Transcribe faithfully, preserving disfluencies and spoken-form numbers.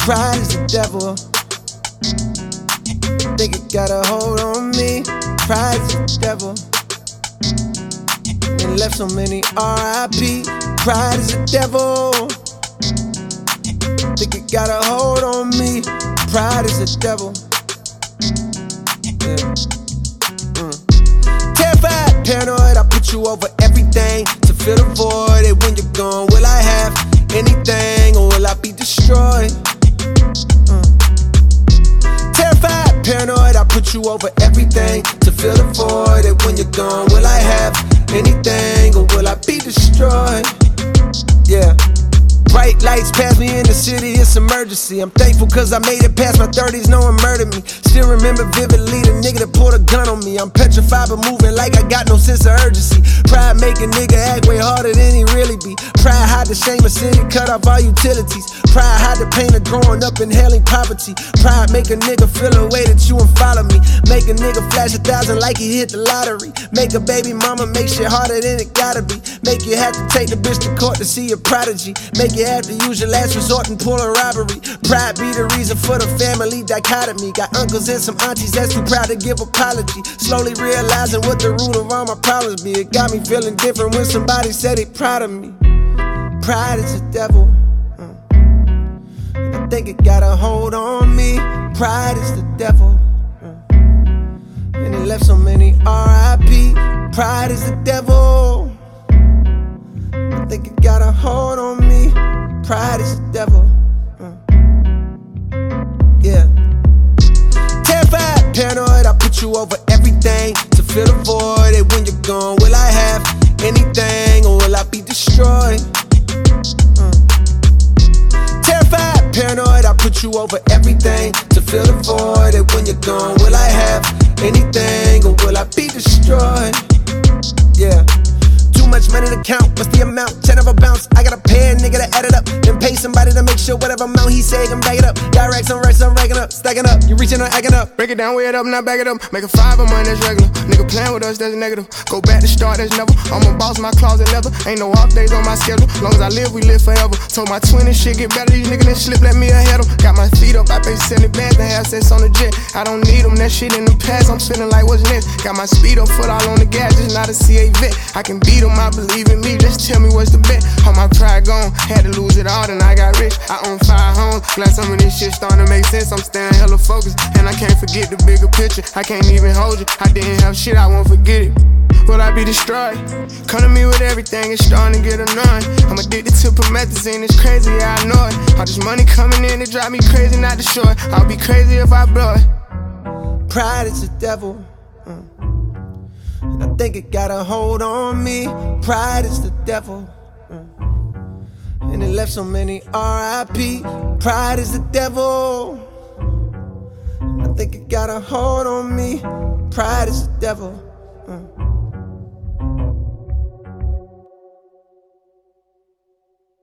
Pride is the devil. Think it got a hold on me. Pride is the devil. And left so many R I P. Pride is the devil. Think it got a hold on me. Pride is the devil. Yeah. Mm. Terrified, paranoid, I put you over everything to fill the void. And when you're gone, will I have anything or will I be destroyed? Mm. Terrified, paranoid, I put you over everything to fill the void. And when you're gone, will I have anything or will I be destroyed? Yeah. Bright lights pass me in the city, it's emergency. I'm thankful cause I made it past my thirties, no one murdered me. Still remember vividly the nigga that pulled a gun on me. I'm petrified but moving like I got no sense of urgency. Pride make a nigga act way harder than he really be. Pride hide the shame of city, cut off all utilities. Pride hide the pain of growing up inhaling poverty. Pride make a nigga feel a way that you won't follow me. Make a nigga flash a thousand like he hit the lottery. Make a baby mama make shit harder than it gotta be. Make you have to take the bitch to court to see a prodigy. Make you have to use your last resort and pull a robbery. Pride be the reason for the family dichotomy. Got uncles and some aunties that's too proud to give apology. Slowly realizing what the root of all my problems be. It got me feeling different when somebody said they proud of me. Pride is the devil. I think it got a hold on me. Pride is the devil. And it left so many R I P. Pride is the devil. I think it got a hold on me. Pride is the devil. Yeah. Terrified, paranoid, I put you over everything to fill the void. And when you're gone, will I have anything or will I be destroyed? Terrified, paranoid, I put you over everything to fill the void. And when you're gone, will I have anything or will I be destroyed? Yeah. Too much money to count, what's the amount? Ten of a bounce, I gotta pay a nigga to add it up. Then pay somebody to make sure whatever amount he say can back it up. Got racks on racks, I'm racking up, stacking up. You reaching or acting up. Break it down, weigh it up, not back it up. Make a five of mine, that's regular. Nigga playing with us, that's negative. Go back to start, that's never. I'm a boss, my closet leather. Ain't no off days on my schedule. Long as I live, we live forever. Told my twin and shit get better. These niggas that slip, let me ahead them. Got my feet up, I pay seventy bands to have sex on the jet. I don't need them, that shit in the past. I'm feeling like what's next. Got my speed up, foot all on the gas, just not a C A vet. I can beat them, I believe in me. Just tell me what's the bet. All my pride gone, had to lose it all, then I got rich. I own five homes, glad some of this shit starting to make sense. I'm staying hella focused, and I can't forget the bigger picture. I can't even hold you, I didn't have shit, I won't forget it. Will I be destroyed? Come to me with everything, it's starting to get annoying. I'm addicted to promethazine, it's crazy, yeah, I know it. All this money coming in, it drive me crazy, not to show it. I'll be crazy if I blow it. Pride is the devil. Mm. And I think it got a hold on me. Pride is the devil. Mm. And it left so many R I P. Pride is the devil. And I think it got a hold on me. Pride is the devil.